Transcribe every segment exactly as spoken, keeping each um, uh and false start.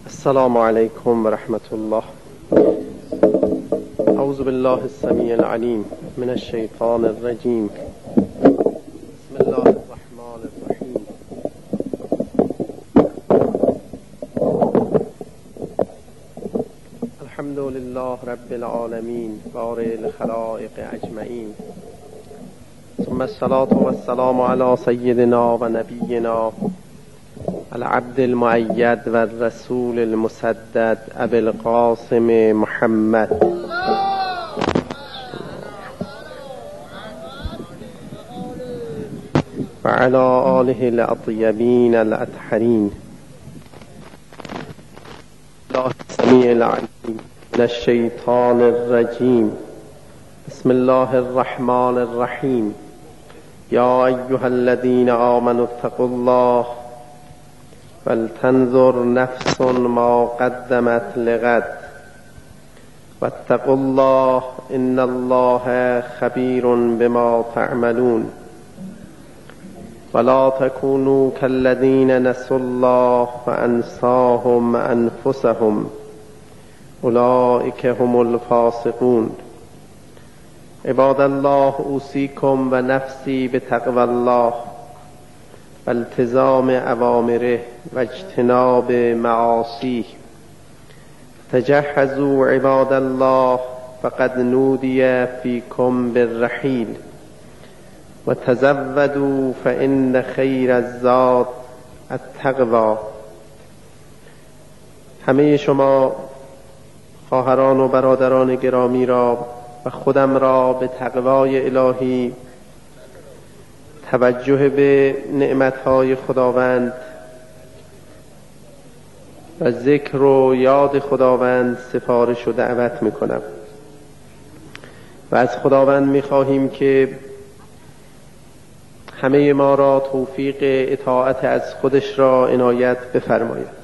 السلام عليكم ورحمة الله. أعوذ بالله السميع العليم من الشيطان الرجيم. بسم الله الرحمن الرحيم. الحمد لله رب العالمين بارئ الخلائق أجمعين، ثم الصلاة والسلام على سيدنا ونبينا العبد المؤيد والرسول المسدد أبي القاسم محمد وعلى آله الأطيبين الأطهرين. الله السميع العليم من الشيطان الرجيم. بسم الله الرحمن الرحيم. يا أيها الذين آمنوا اتقوا الله ولتنظر نفس ما قدمت لغد واتقوا الله إن الله خبير بما تعملون. ولا تكونوا كالذين نسوا الله فأنساهم أنفسهم أولئك هم الفاسقون. عباد الله، أوصيكم ونفسي بتقوى الله والتزام أوامره واجتناب معاصيه. تجهزوا عباد الله فقد نودي فيكم بالرحيل، وتزودوا فإن خير الزاد التقوى. همه شما خواهران و برادران گرامی را و خودم را به تقوای الهی، توجه به نعمتهای خداوند و ذکر و یاد خداوند سفارش و دعوت میکنم و از خداوند میخواهیم که همه ما را توفیق اطاعت از خودش را عنایت بفرماید.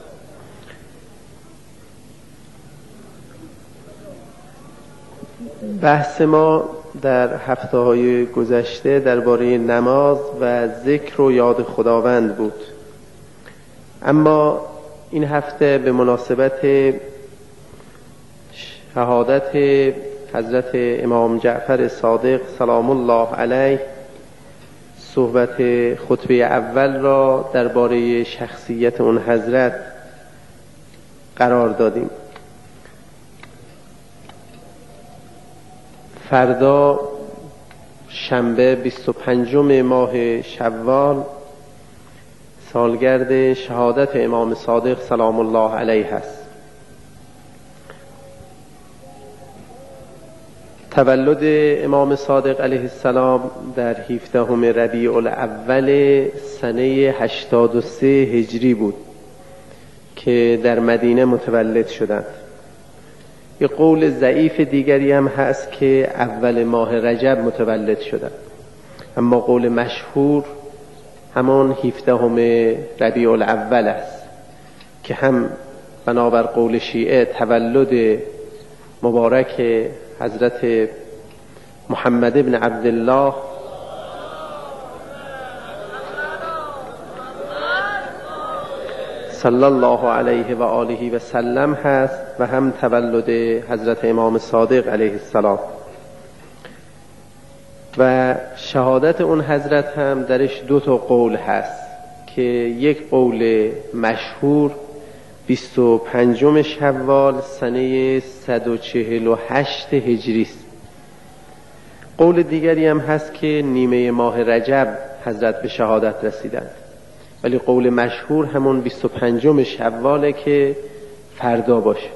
بحث ما در هفته های گذشته درباره نماز و ذکر و یاد خداوند بود، اما این هفته به مناسبت شهادت حضرت امام جعفر صادق سلام الله علیه صحبت خطبه اول را درباره شخصیت اون حضرت قرار دادیم. فردا شنبه بیست و پنجم ماه شوال سالگرد شهادت امام صادق سلام الله علیه است. تولد امام صادق علیه السلام در هفدهم ربیع الاول سنه هشتاد و سه هجری بود که در مدینه متولد شدند. یه قول ضعیف دیگری هم هست که اول ماه رجب متولد شدند، اما قول مشهور همان هفدهم ربیع الاول است که هم بنابر قول شیعه تولد مبارک حضرت محمد ابن عبدالله صلی الله علیه و آله و سلم هست و هم تولد حضرت امام صادق علیه السلام. و شهادت اون حضرت هم درش دو تا قول هست که یک قول مشهور بیست و پنجم شوال سنه صد و چهل و هشت هجری است. قول دیگری هم هست که نیمه ماه رجب حضرت به شهادت رسیدند، ولی قول مشهور همون بیست و پنجم شواله که فردا باشه.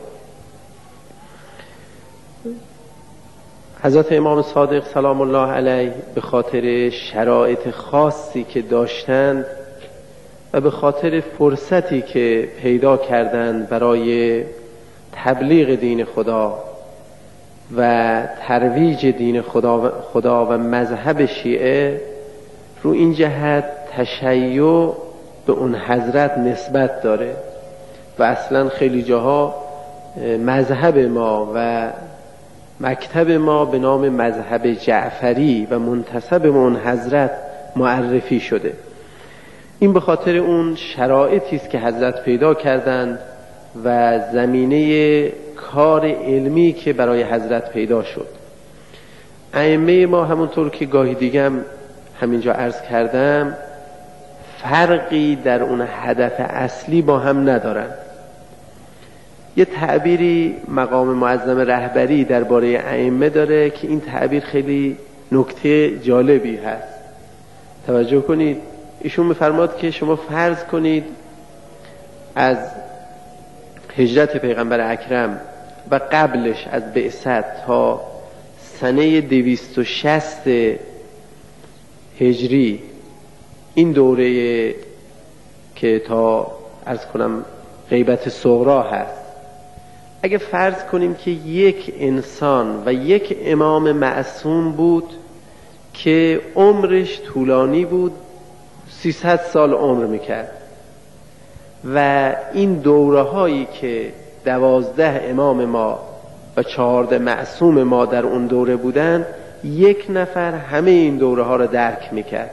حضرت امام صادق سلام الله علیه به خاطر شرایط خاصی که داشتند و به خاطر فرصتی که پیدا کردند برای تبلیغ دین خدا و ترویج دین خدا, خدا و مذهب شیعه، رو این جهت تشیع به اون حضرت نسبت داره و اصلا خیلی جاها مذهب ما و مکتب ما به نام مذهب جعفری و منتسب به اون حضرت معرفی شده. این به خاطر اون شرایطی است که حضرت پیدا کردند و زمینه کار علمی که برای حضرت پیدا شد. ائمه ما همونطور که گاهی دیگه همینجا عرض کردم فرقی در اون هدف اصلی با هم ندارن. یه تعبیری مقام معظم رهبری درباره ائمه داره که این تعبیر خیلی نکته جالبی هست. توجه کنید، ایشون می‌فرماد که شما فرض کنید از هجرت پیغمبر اکرم و قبلش از بعثت تا سنه دویست و شصت هجری، این دوره که تا عرض کنم غیبت صغرا هست، اگه فرض کنیم که یک انسان و یک امام معصوم بود که عمرش طولانی بود، سیصد سال عمر میکرد و این دوره هایی که دوازده امام ما و چهارده معصوم ما در اون دوره بودن، یک نفر همه این دوره ها رو درک میکرد.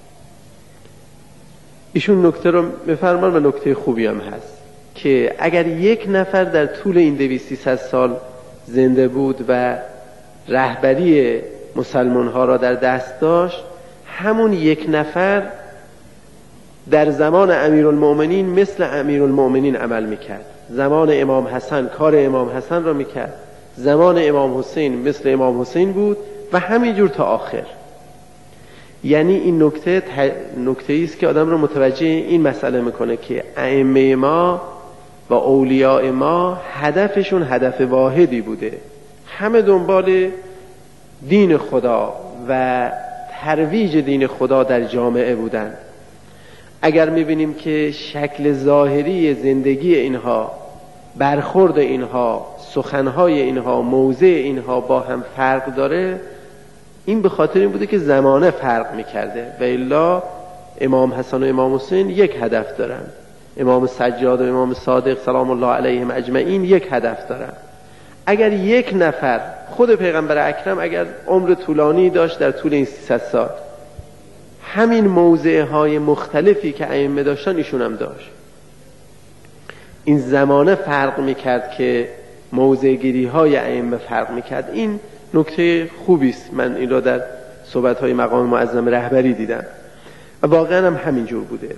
ایشون نکته رو میفرمان و نکته خوبی هم هست که اگر یک نفر در طول این دویست سیصد سال زنده بود و رهبری مسلمان ها را در دست داشت، همون یک نفر در زمان امیرالمؤمنین مثل امیرالمؤمنین عمل میکرد، زمان امام حسن کار امام حسن را میکرد، زمان امام حسین مثل امام حسین بود و همینجور تا آخر. یعنی این نکته نکته است که آدم رو متوجه این مسئله میکنه که ائمه ما و اولیاء ما هدفشون هدف واحدی بوده، همه دنبال دین خدا و ترویج دین خدا در جامعه بودن. اگر میبینیم که شکل ظاهری زندگی اینها، برخورد اینها، سخنهای اینها، موضع اینها با هم فرق داره، این به خاطر این بوده که زمانه فرق میکرده و الا امام حسن و امام حسین یک هدف دارن، امام سجاد و امام صادق سلام الله علیهم اجمعین یک هدف دارن. اگر یک نفر، خود پیغمبر اکرم اگر عمر طولانی داشت در طول این سیصد سال، همین موضع های مختلفی که ائمه داشتن ایشون هم داشت. این زمانه فرق میکرد که موضع گیری های ائمه فرق میکرد. این نکته خوبی است، من این را در صحبت های مقام معظم رهبری دیدم و واقعا هم همینجور بوده.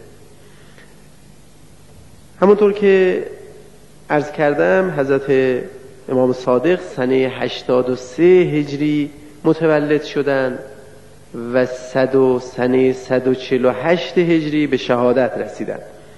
همونطور که عرض کردم حضرت امام صادق سنه هشتاد و سه هجری متولد شدند و صد و سنه صد و چهل و هشت هجری به شهادت رسیدند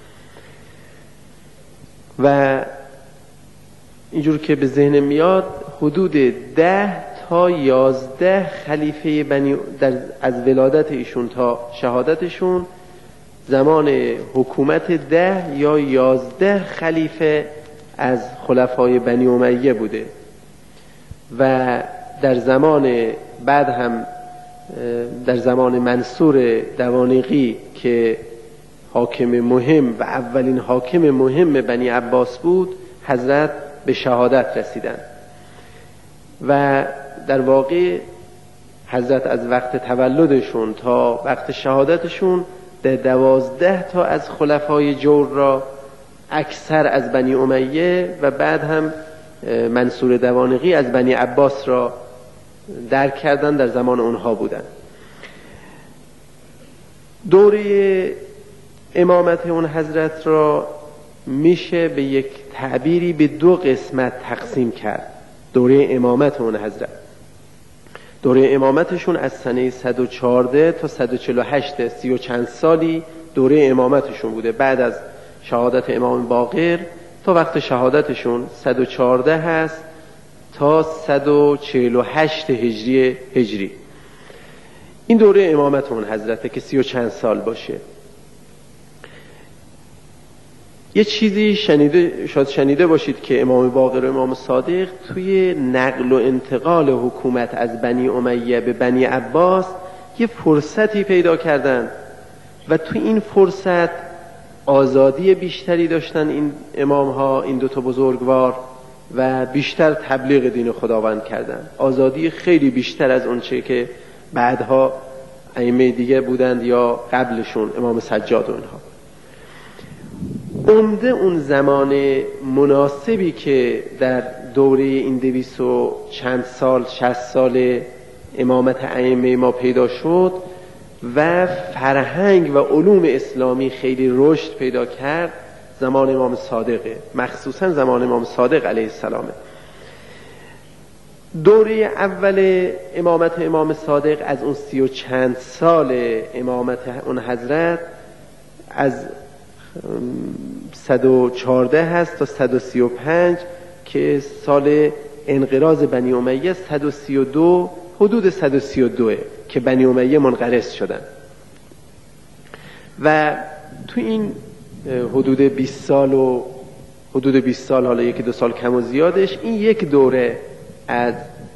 و اینجور که به ذهن میاد حدود ده تا یازده خلیفه بنی در از ولادت ایشون تا شهادتشون زمان حکومت ده یا یازده خلیفه از خلفای بنی امیه بوده و در زمان بعد هم در زمان منصور دوانقی که حاکم مهم و اولین حاکم مهم بنی عباس بود، حضرت به شهادت رسیدند و در واقع حضرت از وقت تولدشون تا وقت شهادتشون در دوازده تا از خلفای جور را، اکثر از بنی امیه و بعد هم منصور دوانقی از بنی عباس را درک کردن، در زمان اونها بودن. دوره امامت اون حضرت را میشه به یک تعبیری به دو قسمت تقسیم کرد. دوره امامت اون حضرت، دوره امامتشون از سنه صد و چهارده تا صد و چهل و هشت، سی و چند سالی دوره امامتشون بوده. بعد از شهادت امام باقر تا وقت شهادتشون صد و چهارده هست تا صد و چهل و هشت هجری هجری. این دوره امامت اون حضرته که سی و چند سال باشه. یه چیزی شنیده شاید شنیده باشید که امام باقر و امام صادق توی نقل و انتقال حکومت از بنی امیه به بنی عباس یه فرصتی پیدا کردن و توی این فرصت آزادی بیشتری داشتن این امام ها، این دوتا بزرگوار، و بیشتر تبلیغ دین خداوند کردن. آزادی خیلی بیشتر از اون چه که بعدها ائمه دیگه بودند یا قبلشون امام سجاد و اونها. عمده اون زمان مناسبی که در دوره این دویست و چند سال شصت سال امامت ائمه ما پیدا شد و فرهنگ و علوم اسلامی خیلی رشد پیدا کرد، زمان امام صادقه، مخصوصا زمان امام صادق علیه السلامه. دوره اول امامت امام صادق از اون سی و چند سال امامت اون حضرت از صد و چهارده هست تا صد و سی و پنج که سال انقراض بنی امیه، صد و سی و دو حدود صد و سی و دو که بنی امیه منقرض شدن و تو این حدود بیست سال و حدود بیست سال، حالا یکی دو سال کم و زیادش، این یک دوره از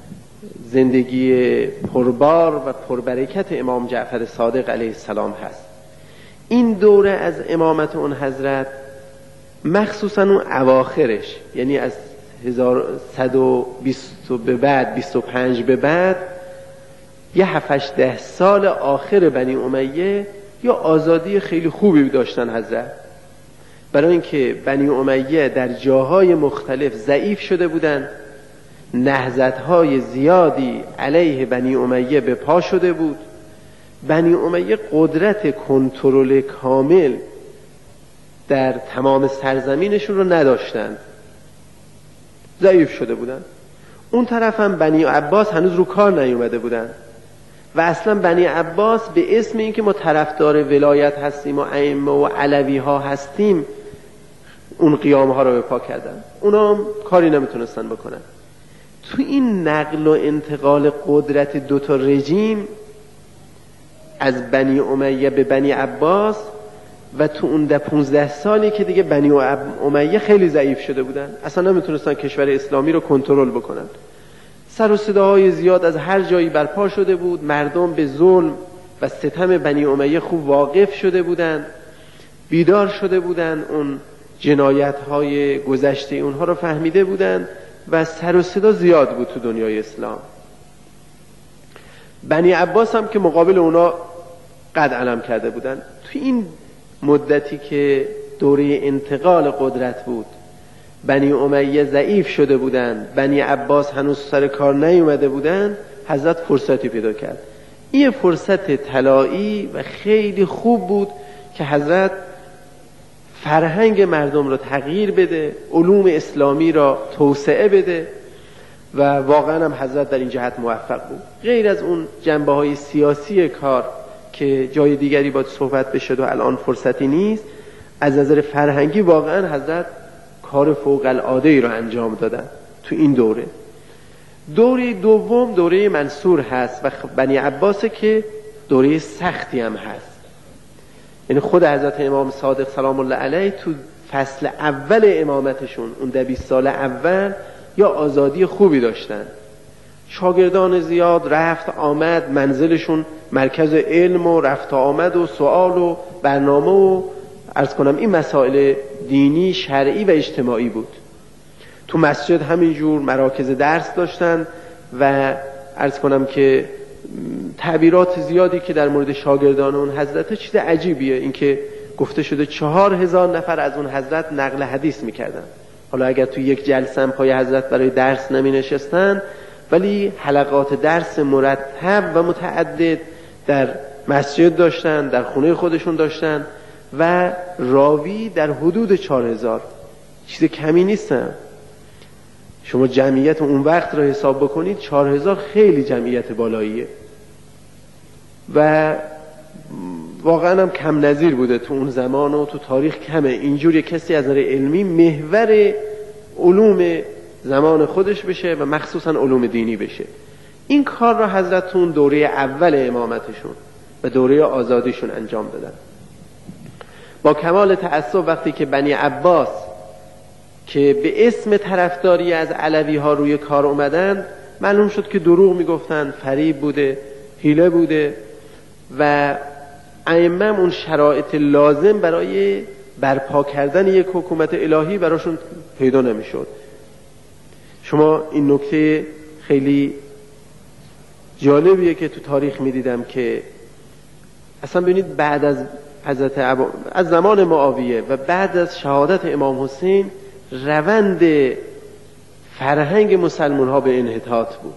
زندگی پربار و پربرکت امام جعفر صادق علیه السلام هست. این دوره از امامت اون حضرت مخصوصا اون اواخرش، یعنی از هزار و صد و بیست به بعد، بیست و پنج به بعد، یه هفت ده سال آخر بنی امیه یا آزادی خیلی خوبی داشتن حضرت، برای اینکه بنی امیه در جاهای مختلف ضعیف شده بودن، نهضت‌های زیادی علیه بنی امیه به پا شده بود. بنی امیه قدرت کنترل کامل در تمام سرزمینشون رو نداشتن، ضعیف شده بودن. اون طرف هم بنی عباس هنوز رو کار نیومده بودن و اصلا بنی عباس به اسم اینکه ما طرفدار ولایت هستیم و ائمه و علوی ها هستیم اون قیام ها رو به پا کردن، اونا هم کاری نمیتونستن بکنن. تو این نقل و انتقال قدرت دوتا رژیم از بنی امیه به بنی عباس و تو اون ده پونزده سالی که دیگه بنی امیه خیلی ضعیف شده بودن، اصلا نمیتونستن کشور اسلامی رو کنترل بکنن. سر و صداهای زیاد از هر جایی برپا شده بود، مردم به ظلم و ستم بنی امیه خوب واقف شده بودن، بیدار شده بودن، اون جنایت های گذشته اونها رو فهمیده بودن و سر و صدا زیاد بود تو دنیای اسلام. بنی عباس هم که مقابل اونا قد علم کرده بودن. تو این مدتی که دوره انتقال قدرت بود، بنی امیه ضعیف شده بودن، بنی عباس هنوز سر کار نیومده بودن، حضرت فرصتی پیدا کرد. این فرصت طلایی و خیلی خوب بود که حضرت فرهنگ مردم را تغییر بده، علوم اسلامی را توسعه بده و واقعا هم حضرت در این جهت موفق بود. غیر از اون جنبه های سیاسی کار که جای دیگری باید صحبت بشه و الان فرصتی نیست، از نظر فرهنگی واقعا حضرت کار فوق العاده ای را انجام دادن تو این دوره. دوره دوم دوره منصور هست و بنی عباس که دوره سختی هم هست. یعنی خود حضرت امام صادق سلام الله علیه تو فصل اول امامتشون، اون دویست سال اول، یا آزادی خوبی داشتن، شاگردان زیاد، رفت آمد، منزلشون مرکز علم و رفت آمد و سوال و برنامه و عرض کنم این مسائل دینی، شرعی و اجتماعی بود. تو مسجد همینجور مراکز درس داشتن و عرض کنم که تعبیرات زیادی که در مورد شاگردان اون حضرت چیز عجیبیه، اینکه گفته شده چهار هزار نفر از اون حضرت نقل حدیث میکردن. حالا اگر تو یک جلسه هم پای حضرت برای درس نمی نشستن، ولی حلقات درس مرتب و متعدد در مسجد داشتن، در خونه خودشون داشتن و راوی در حدود چهار هزار، چیز کمی نیستن. شما جمعیت اون وقت رو حساب بکنید، چهار هزار خیلی جمعیت بالاییه و واقعا هم کم نظیر بوده تو اون زمان و تو تاریخ کمه اینجوری کسی از نظر علمی محور علوم زمان خودش بشه و مخصوصا علوم دینی بشه. این کار را حضرت تو اون دوره اول امامتشون و دوره آزادیشون انجام دادن. با کمال تأسف وقتی که بنی عباس که به اسم طرفداری از علوی ها روی کار اومدن، معلوم شد که دروغ میگفتن، فریب بوده، حیله بوده و ائمه اون شرایط لازم برای برپا کردن یک حکومت الهی براشون پیدا نمیشد. شما این نکته خیلی جالبیه که تو تاریخ میدیدم که اصلا ببینید بعد از حضرت عبا... از زمان معاویه و بعد از شهادت امام حسین روند فرهنگ مسلمان ها به انحطاط بود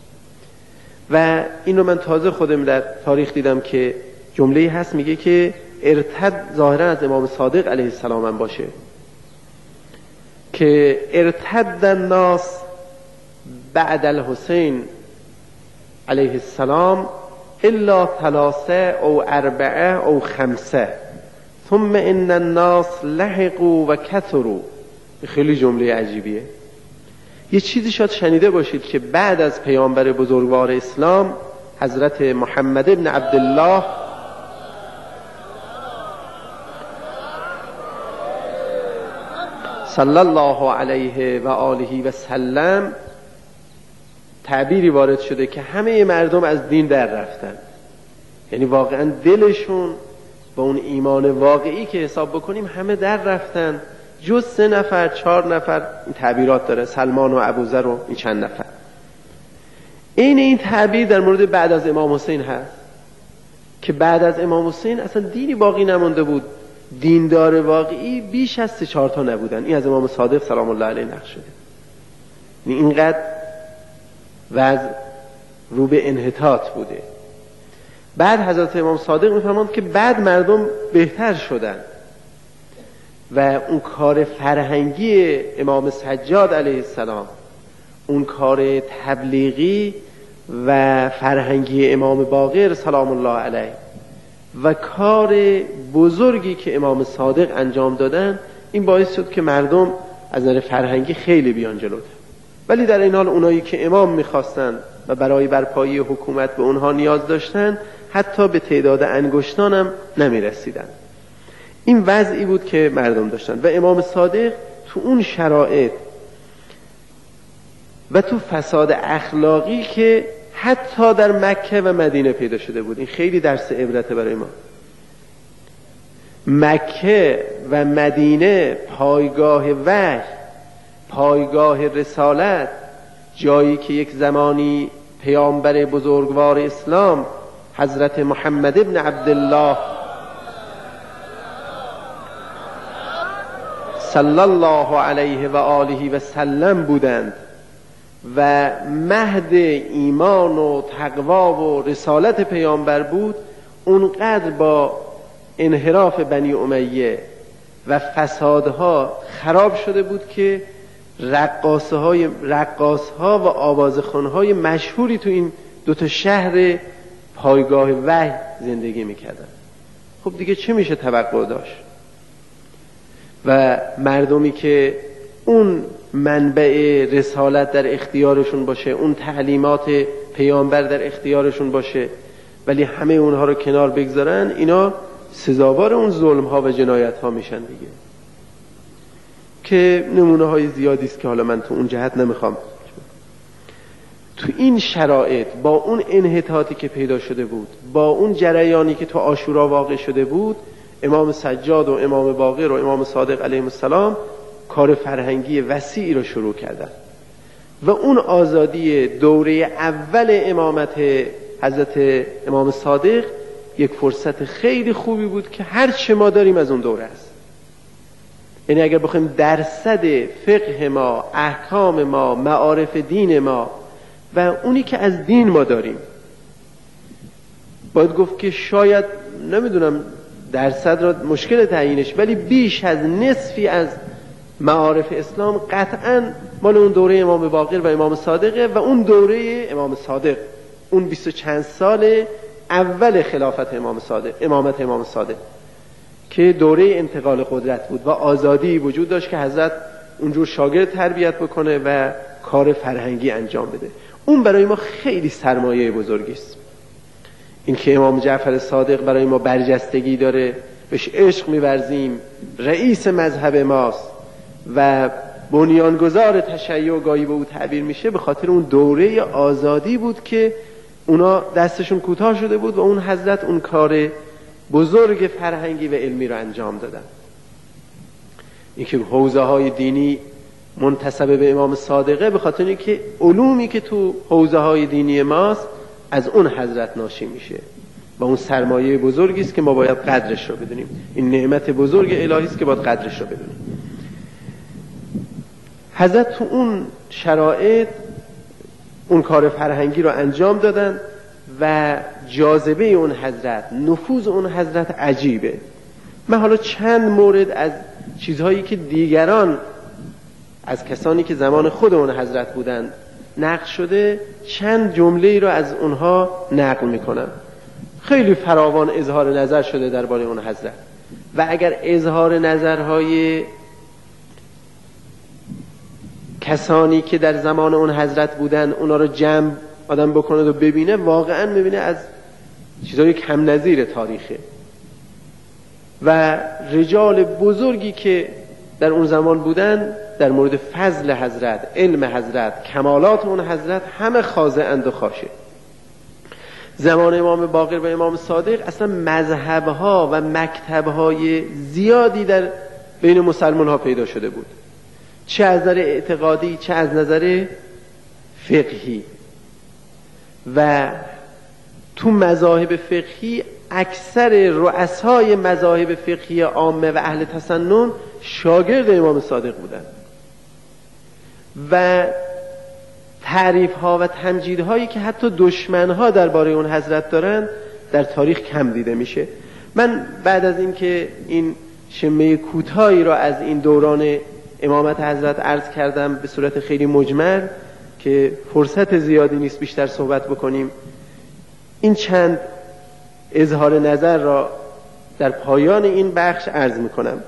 و اینو من تازه خودم در تاریخ دیدم که جمله هست میگه که ارتد ظاهرا از امام صادق علیه السلام هم باشه که ارتد الناس بعد الحسین علیه السلام الا ثلاثه او اربعه او خمسه ثم ان الناس لحقوا و کثروا. خیلی جمله عجیبیه. یه چیزی شاید شنیده باشید که بعد از پیامبر بزرگوار اسلام حضرت محمد ابن عبدالله صلی الله علیه و آله و سلم تعبیری وارد شده که همه مردم از دین در رفتن، یعنی واقعا دلشون با اون ایمان واقعی که حساب بکنیم همه در رفتن جز سه نفر چهار نفر. این تعبیرات داره، سلمان و ابوذر و این چند نفر. این این تعبیر در مورد بعد از امام حسین هست که بعد از امام حسین اصلا دینی باقی نمونده بود، دیندار واقعی بیش از سه چهار تا نبودن. این از امام صادق سلام الله علیه نقل شده. یعنی اینقدر وضع رو به انحطاط بوده. بعد حضرت امام صادق میفرماند که بعد مردم بهتر شدن و اون کار فرهنگی امام سجاد علیه السلام، اون کار تبلیغی و فرهنگی امام باقر سلام الله علیه و کار بزرگی که امام صادق انجام دادن، این باعث شد که مردم از نظر فرهنگی خیلی بیان جلوتر. ولی در این حال اونایی که امام میخواستن و برای برپایی حکومت به اونها نیاز داشتن حتی به تعداد انگشتان هم نمیرسیدن. این وضعی بود که مردم داشتن و امام صادق تو اون شرایط و تو فساد اخلاقی که حتی در مکه و مدینه پیدا شده بود، این خیلی درس عبرته برای ما. مکه و مدینه پایگاه وحی، پایگاه رسالت، جایی که یک زمانی پیامبر بزرگوار اسلام حضرت محمد ابن عبدالله صلی الله علیه و آله و سلم بودند و مهد ایمان و تقوا و رسالت پیامبر بود، اونقدر با انحراف بنی امیه و فسادها خراب شده بود که رقاصهای رقاصها و آوازخوانهای مشهوری تو این دوتا شهر پایگاه وحی زندگی میکردن. خب دیگه چه میشه توقع داشت؟ و مردمی که اون منبع رسالت در اختیارشون باشه، اون تعلیمات پیامبر در اختیارشون باشه، ولی همه اونها رو کنار بگذارن، اینا سزاوار اون ظلم ها و جنایت ها میشن دیگه، که نمونه های زیادی است که حالا من تو اون جهت نمیخوام. تو این شرایط با اون انحطاطی که پیدا شده بود، با اون جریانی که تو عاشورا واقع شده بود، امام سجاد و امام باقر و امام صادق علیهم السلام کار فرهنگی وسیعی رو شروع کردن و اون آزادی دوره اول امامت حضرت امام صادق یک فرصت خیلی خوبی بود که هر چه ما داریم از اون دوره است. یعنی اگر بخوایم درصد فقه ما، احکام ما، معارف دین ما و اونی که از دین ما داریم، باید گفت که شاید نمیدونم درصد را مشکل تعیینش، ولی بیش از نصفی از معارف اسلام قطعاً مال اون دوره امام باقر و امام صادقه و اون دوره امام صادق، اون بیست و چند سال اول خلافت امام صادق، امامت امام صادق، که دوره انتقال قدرت بود و آزادی وجود داشت که حضرت اونجور شاگرد تربیت بکنه و کار فرهنگی انجام بده. اون برای ما خیلی سرمایه بزرگی است. این که امام جعفر صادق برای ما برجستگی داره، بهش عشق می‌ورزیم، رئیس مذهب ماست و بنیانگذار تشیع گاهی به او تعبیر میشه، به خاطر اون دوره آزادی بود که اونا دستشون کوتاه شده بود و اون حضرت اون کار بزرگ فرهنگی و علمی رو انجام دادن. این که حوزه های دینی منتسب به امام صادقه به خاطر اینکه علومی که تو حوزه های دینی ماست از اون حضرت ناشی میشه و اون سرمایه بزرگی است که ما باید قدرش رو بدونیم. این نعمت بزرگ الهی است که باید قدرش رو بدونیم. حضرت تو اون شرایط اون کار فرهنگی رو انجام دادن و جاذبه اون حضرت، نفوذ اون حضرت عجیبه. من حالا چند مورد از چیزهایی که دیگران از کسانی که زمان خود اون حضرت بودن نقل شده، چند جمله ای رو از اونها نقل میکنم. خیلی فراوان اظهار نظر شده درباره اون حضرت و اگر اظهار نظرهای کسانی که در زمان اون حضرت بودن اونا رو جمع آدم بکنه و ببینه، واقعا میبینه از چیزهای کم نظیر تاریخه و رجال بزرگی که در اون زمان بودن در مورد فضل حضرت، علم حضرت، کمالات اون حضرت همه خاضعند و خاشع. زمان امام باقر و امام صادق اصلا مذهبها و مکتبهای زیادی در بین مسلمان ها پیدا شده بود، چه از نظر اعتقادی چه از نظر فقهی. و تو مذاهب فقهی اکثر رؤسای مذاهب فقهی عامه و اهل تسنن شاگرد امام صادق بودن و تعریف ها و تمجید هایی که حتی دشمن ها درباره اون حضرت دارن در تاریخ کم دیده میشه. من بعد از این که این شمه کوتاهی را از این دوران امامت حضرت عرض کردم به صورت خیلی مجمل که فرصت زیادی نیست بیشتر صحبت بکنیم، این چند اظهار نظر را در پایان این بخش عرض میکنم.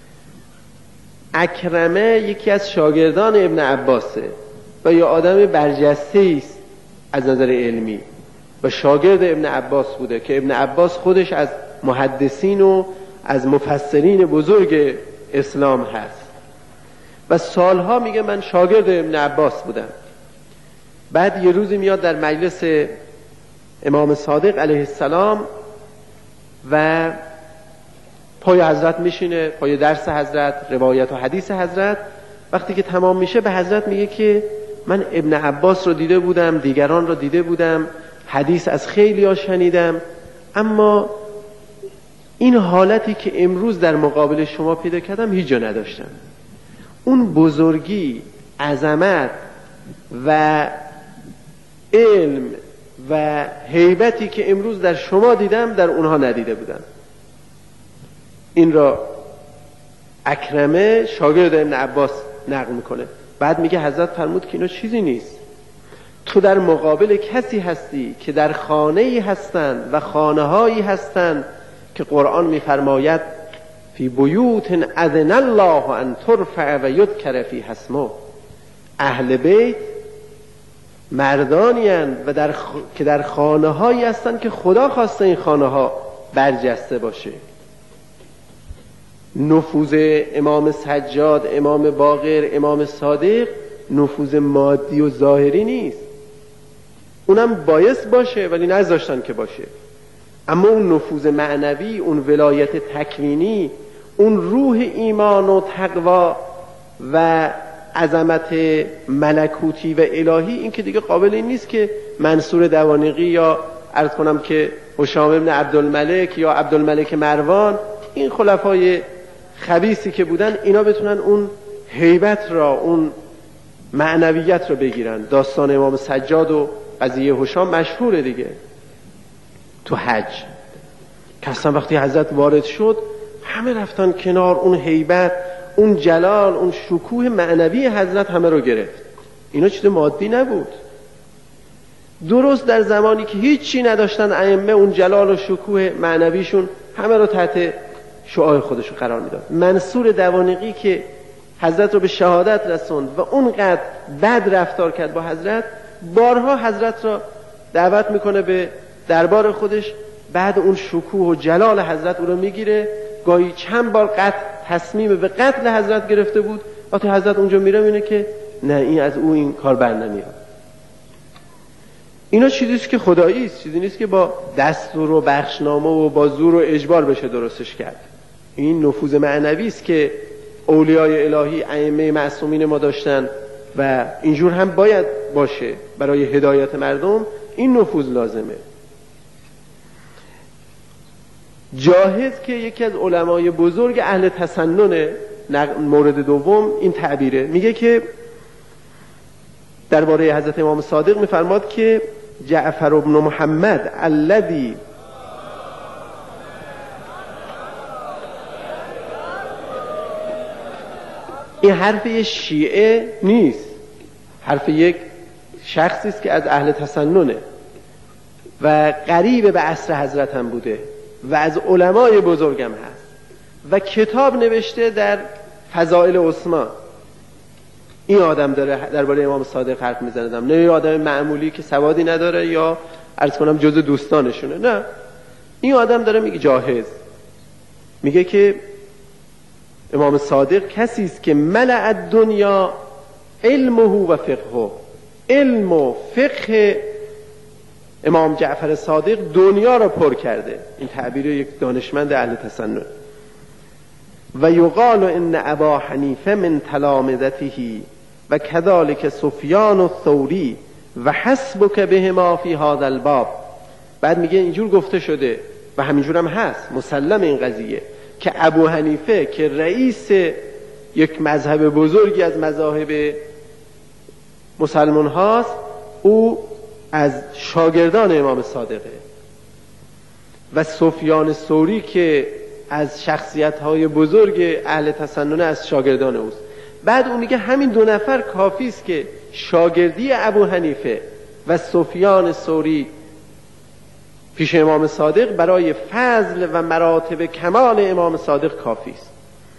اکرمه یکی از شاگردان ابن عباسه و یا آدم برجسته است از نظر علمی و شاگرد ابن عباس بوده که ابن عباس خودش از محدثین و از مفسرین بزرگ اسلام هست و سالها میگه من شاگرد ابن عباس بودم. بعد یه روزی میاد در مجلس امام صادق علیه السلام و پای حضرت میشینه، پای درس حضرت، روایت و حدیث حضرت. وقتی که تمام میشه به حضرت میگه که من ابن عباس رو دیده بودم، دیگران رو دیده بودم، حدیث از خیلی ها شنیدم، اما این حالتی که امروز در مقابل شما پیدا کردم هیچ جا نداشتم. اون بزرگی، عظمت و علم و هیبتی که امروز در شما دیدم در اونها ندیده بودم. این را اکرمه شاگرد ابن عباس نقل میکنه. بعد میگه حضرت فرمود که اینا چیزی نیست، تو در مقابل کسی هستی که در خانه‌ای هستند و خانه‌هایی هستند که قرآن میفرماید فی بیوت اذن الله ان ترفع و یذکر فیها اسمه. اهل بیت مردانی هستند و در خ... که در خانه‌هایی هستند که خدا خواسته این خانه‌ها برجسته باشه. نفوذ امام سجاد، امام باقر، امام صادق نفوذ مادی و ظاهری نیست، اونم بایست باشه ولی نذاشتن که باشه، اما اون نفوذ معنوی، اون ولایت تکوینی، اون روح ایمان و تقوا و عظمت ملکوتی و الهی، این که دیگه قابل این نیست که منصور دوانقی یا عرض کنم که هشام ابن عبدالملک یا عبدالملک مروان، این خلفای خبیثی که بودن، اینا بتونن اون هیبت را، اون معنویت را بگیرن. داستان امام سجاد و قضیه هشام مشهوره دیگه تو حج، که اصلا وقتی حضرت وارد شد همه رفتن کنار، اون هیبت، اون جلال، اون شکوه معنوی حضرت همه رو گرفت. اینا چیز مادی نبود. درست در زمانی که هیچی نداشتن ائمه، اون جلال و شکوه معنویشون همه رو تحت شعاع خودشون قرار میداد. منصور دوانقی که حضرت رو به شهادت رسوند و اونقدر بد رفتار کرد با حضرت، بارها حضرت را دعوت میکنه به دربار خودش، بعد اون شکوه و جلال حضرت او رو میگیره. گاهی چند بار قتل تصمیم به قتل حضرت گرفته بود، وقتی حضرت اونجا میره میبینه که نه، این از او این کار بر نمیاد. اینا چیزیست که خدایی است، چیزی نیست که با دستور و بخشنامه و با زور و اجبار بشه درستش کرد. این نفوذ معنوی است که اولیای الهی، ائمه معصومین ما داشتن و اینجور هم باید باشه برای هدایت مردم. این نفوذ لازمه. جاهز که یکی از علمای بزرگ اهل تسنن، مورد دوم این تعبیره، میگه که درباره حضرت امام صادق میفرماد که جعفر ابن محمد الذی این حرف یک شیعه نیست، حرف یک شخصی است که از اهل تسننه و قریب به عصر حضرت هم بوده و از علمای بزرگم هست و کتاب نوشته در فضائل عثمان. این آدم داره درباره امام صادق حرف میزنه، نه یه آدم معمولی که سوادی نداره یا عرض کنم جزء دوستانشونه، نه، این آدم داره میگه جاهز، میگه که امام صادق کسی است که ملأ الدنیا علمه و فقهه، علم و فقه امام جعفر صادق دنیا را پر کرده. این تعبیر یک دانشمند اهل تسنن. و یقال ان ابا حنیفه من تلامذته و كذلك سفیان الثوری و حسبک بهما فی هذا الباب. بعد میگه اینجور گفته شده و همینجور هم هست، مسلم این قضیه، که ابو حنیفه که رئیس یک مذهب بزرگی از مذاهب مسلمان هاست، او از شاگردان امام صادقه، و سفیان ثوری که از شخصیت‌های بزرگ اهل تسنن از شاگردان اوست. بعد او میگه همین دو نفر کافی است که شاگردی ابو حنیفه و سفیان ثوری پیش امام صادق برای فضل و مراتب کمال امام صادق کافی است.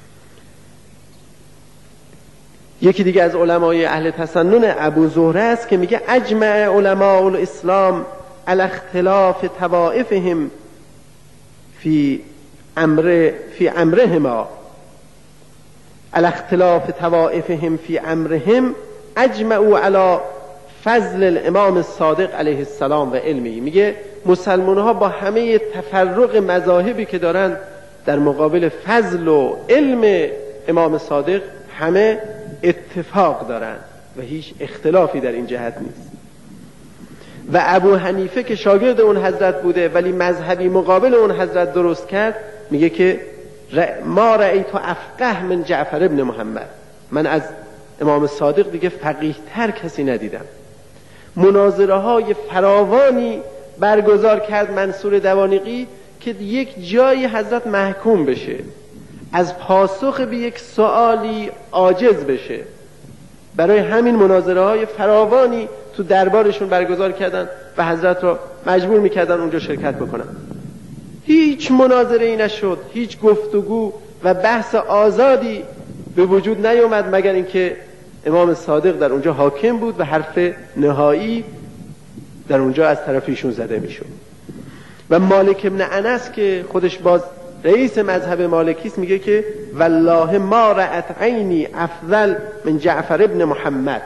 یکی دیگه از علمای اهل تسنن ابو زهره است که میگه اجمع علماء الاسلام علی اختلاف طوائفهم فی امر فی امرهما علی اختلاف طوائفهم فی امرهم اجمعوا علی فضل الامام الصادق علیه السلام و علمی. میگه مسلمان ها با همه تفرق مذاهبی که دارن در مقابل فضل و علم امام صادق همه اتفاق دارن و هیچ اختلافی در این جهت نیست. و ابو حنیفه که شاگرد اون حضرت بوده ولی مذهبی مقابل اون حضرت درست کرد، میگه که ما رأیت افقه من جعفر ابن محمد، من از امام صادق دیگه فقیه تر کسی ندیدم. مناظره های فراوانی برگزار کرد منصور دوانیقی که یک جایی حضرت محکوم بشه، از پاسخ به یک سوالی عاجز بشه. برای همین مناظره های فراوانی تو دربارشون برگزار کردن و حضرت را مجبور میکردن اونجا شرکت بکنن. هیچ مناظره ای نشد، هیچ گفتگو و بحث آزادی به وجود نیامد مگر اینکه امام صادق در اونجا حاکم بود و حرف نهایی در اونجا از طرف ایشون زده میشد. و مالک ابن انس که خودش باز رئیس مذهب مالکی است میگه که والله ما رأت عینی افضل من جعفر ابن محمد.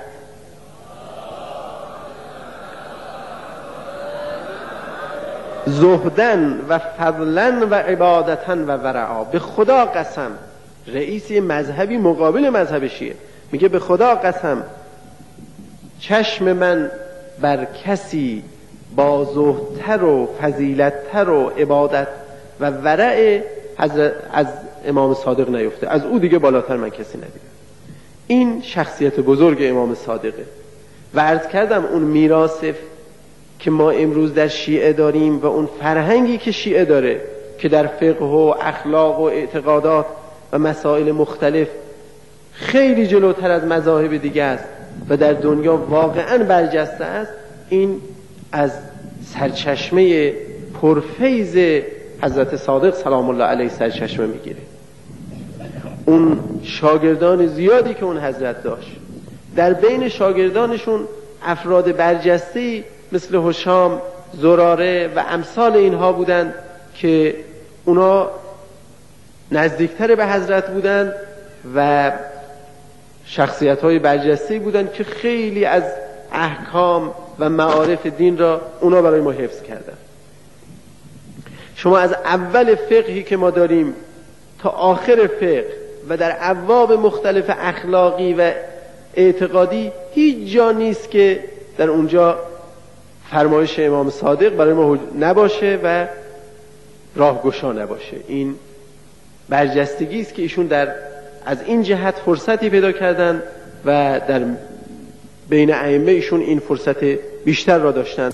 زهدن و فضلن و عبادتن و ورعا. به خدا قسم، رئیس مذهبی مقابل مذهب شیعه میگه به خدا قسم چشم من بر کسی با زهدتر و فضیلتتر و عبادت و ورع حضرت از امام صادق نیفته، از او دیگه بالاتر من کسی ندیدم. این شخصیت بزرگ امام صادقه. و عرض کردم اون میراث که ما امروز در شیعه داریم و اون فرهنگی که شیعه داره که در فقه و اخلاق و اعتقادات و مسائل مختلف خیلی جلوتر از مذاهب دیگه است و در دنیا واقعا برجسته است، این از سرچشمه پرفیض حضرت صادق سلام الله علیه سرچشمه میگیره. اون شاگردان زیادی که اون حضرت داشت، در بین شاگردانشون افراد برجسته‌ای مثل هشام، زراره و امثال اینها بودند که اونا نزدیکتر به حضرت بودند و شخصیت‌های برجسته‌ای بودند که خیلی از احکام و معارف دین را اونا برای ما حفظ کردند. شما از اول فقهی که ما داریم تا آخر فقه و در ابواب مختلف اخلاقی و اعتقادی هیچ جا نیست که در اونجا فرمایش امام صادق برای ما نباشه و راهگشا نباشه. این برجستگی است که ایشون در از این جهت فرصتی پیدا کردن و در بین ائمه ایشون این فرصت بیشتر را داشتن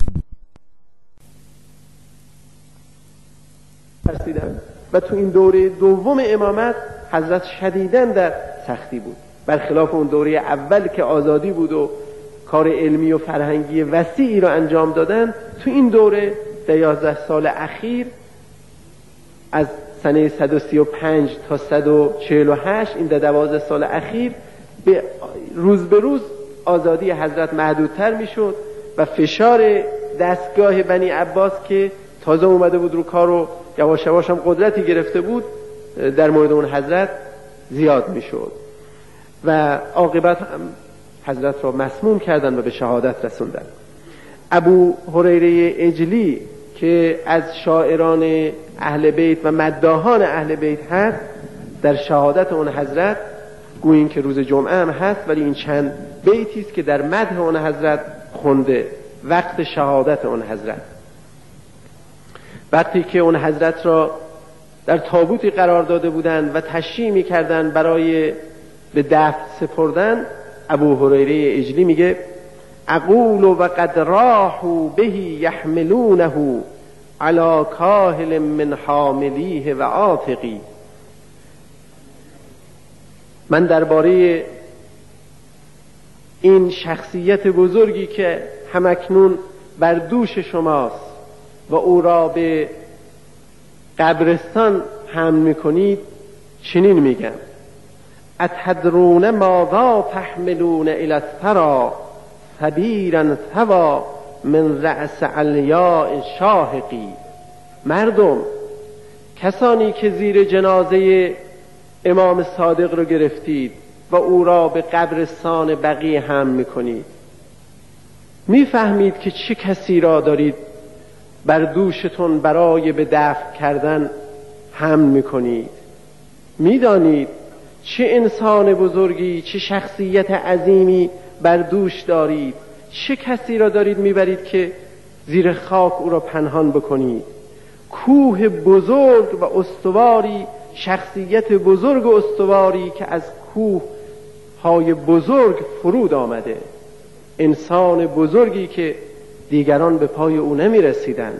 و تو این دوره دوم امامت حضرت شدیداً در سختی بود، برخلاف اون دوره اول که آزادی بود و کار علمی و فرهنگی وسیعی را انجام دادن. تو این دوره در یازده سال اخیر از سنه صد و سی و پنج تا صد و چهل و هشت، این در دوازده سال اخیر به روز به روز آزادی حضرت محدودتر میشد و فشار دستگاه بنی عباس که تازه اومده بود رو کار و یواش یواش هم قدرتی گرفته بود در مورد اون حضرت زیاد میشد و عاقبت هم حضرت را مسموم کردن و به شهادت رسوندن. ابو هریره عجلی که از شاعران اهل بیت و مداحان اهل بیت هست، در شهادت اون حضرت گوییم که روز جمعه هم هست، ولی این چند بیتی است که در مدح اون حضرت خونده وقت شهادت اون حضرت. وقتی که اون حضرت را در تابوتی قرار داده بودند و تشییع می‌کردند برای به دفن سپردن، ابو هریره عجلی میگه اقول و قد راحوا به یحملونه علی کاهل من حاملیه و عاتقی. من درباره این شخصیت بزرگی که همکنون بر دوش شماست و او را به قبرستان حمل میکنید چنین میگم: اتدرون ماذا تحملون الی الثری صبیرا ثوی من رأس علیاء شاهقی. مردم، کسانی که زیر جنازه امام صادق رو گرفتید و او را به قبرستان بقیع حمل میکنید، میفهمید که چه کسی را دارید بر دوشتون برای به دفن کردن حمل میکنید؟ میدانید چه انسان بزرگی، چه شخصیت عظیمی بر دوش دارید؟ چه کسی را دارید میبرید که زیر خاک او را پنهان بکنید؟ کوه بزرگ و استواری، شخصیت بزرگ و استواری که از کوه های بزرگ فرود آمده، انسان بزرگی که دیگران به پای او نمی رسیدن.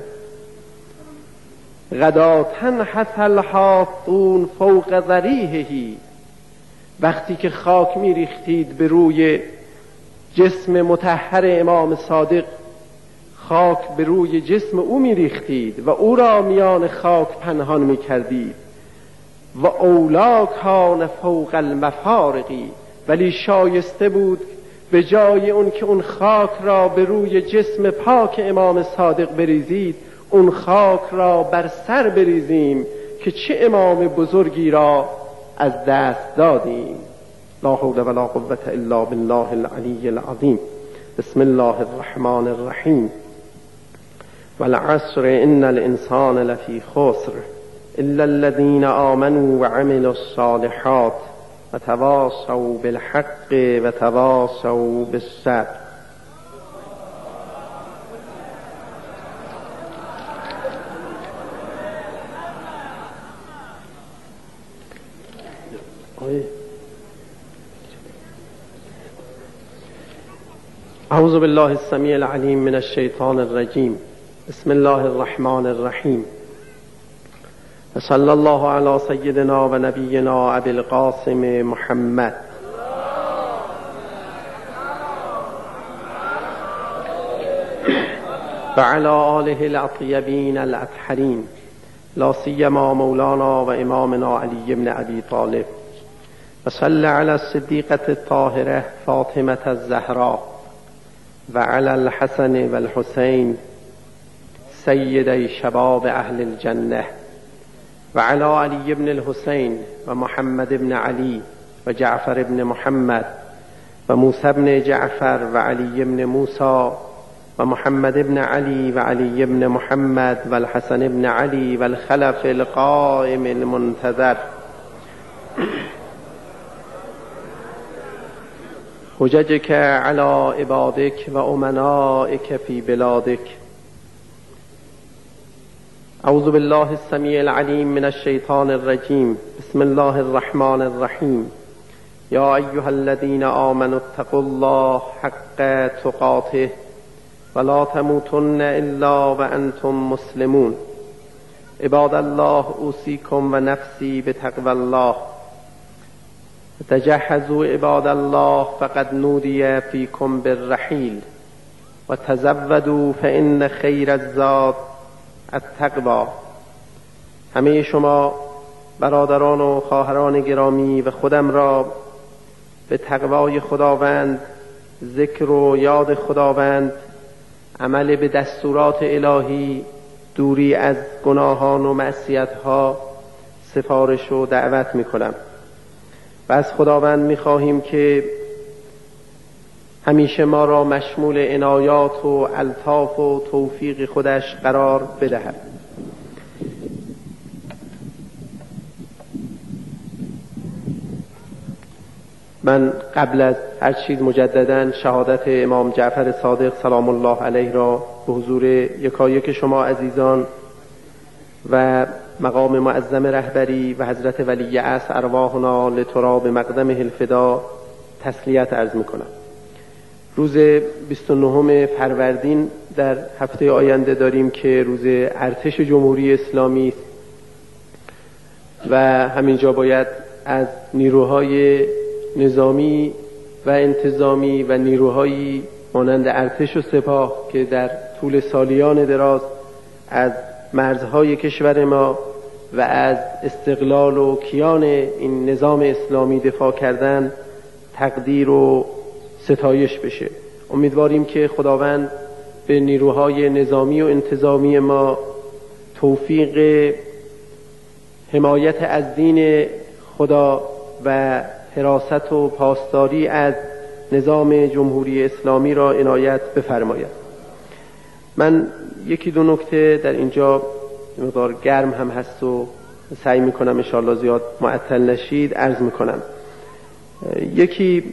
غداتن حثل حاطون فوق ذریحهی. وقتی که خاک می ریختید به روی جسم مطهر امام صادق، خاک به روی جسم او می ریختید و او را میان خاک پنهان می کردید. و اولا کان فوق المفارقی. ولی شایسته بود به جای اون که اون خاک را به روی جسم پاک امام صادق بریزید، اون خاک را بر سر بریزیم که چه امام بزرگی را از دست دادیم. لا حول ولا قوة الا بالله العلی العظیم. بسم الله الرحمن الرحیم. والعصر ان الانسان لفی خسر الا الذين آمنوا وعملوا الصالحات وتواصوا بالحق وتواصوا بالصبر. اعوذ بالله السمیع العلیم من الشیطان الرجیم. بسم الله الرحمن الرحیم. صلی الله علی سیدنا و نبینا ابی القاسم محمد و علی آله الاطیبین الاطهرین، لا سیما مولانا و امامنا علی بن ابی طالب. و صلی علی الصدیقة الطاهرة فاطمة الزهراء و علی الحسن و الحسین سیدی شباب اهل الجنه و علی علی بن الحسین و محمد بن علی و جعفر بن محمد و موسی بن جعفر و علی بن موسی و محمد بن علی و علی بن محمد و الحسن بن علی و الخلف القائم المنتظر. حججك على عبادك و امنائك في بلادك. اعوذ بالله السمیع العلیم من الشیطان الرجیم. بسم الله الرحمن الرحیم. یا ایها الذین آمنوا اتقوا الله حق تقاته ولا تموتن الا وانتم مسلمون. عباد الله اوصیکم و نفسی بتقوى الله. تجهزوا عباد الله فقد نودی فیکم بالرحیل و تزودوا فإن خیر الزاد التقوی. همه شما برادران و خواهران گرامی و خودم را به تقوای خداوند، ذکر و یاد خداوند، عمل به دستورات الهی، دوری از گناهان و معصیت‌ها سفارش و دعوت می‌کنم. و از خداوند می‌خواهیم که همیشه ما را مشمول عنایات و الطاف و توفیق خودش قرار بدهد. من قبل از هر چیز مجدداً شهادت امام جعفر صادق سلام الله علیه را به حضور یکایک شما عزیزان و مقام معظم رهبری و حضرت ولی عصر ارواحنا لتراب مقدمه الفدا تسلیت عرض میکنم. روز بیست و نهم فروردین در هفته آینده داریم که روز ارتش جمهوری اسلامی است و همینجا باید از نیروهای نظامی و انتظامی و نیروهایی مانند ارتش و سپاه که در طول سالیان دراز از مرزهای کشور ما و از استقلال و کیان این نظام اسلامی دفاع کردن تقدیر و ستایش بشه. امیدواریم که خداوند به نیروهای نظامی و انتظامی ما توفیق حمایت از دین خدا و حراست و پاسداری از نظام جمهوری اسلامی را عنایت بفرماید. من یکی دو نکته در اینجا مقدار گرم هم هست و سعی میکنم انشاءالله زیاد معطل نشید عرض میکنم. یکی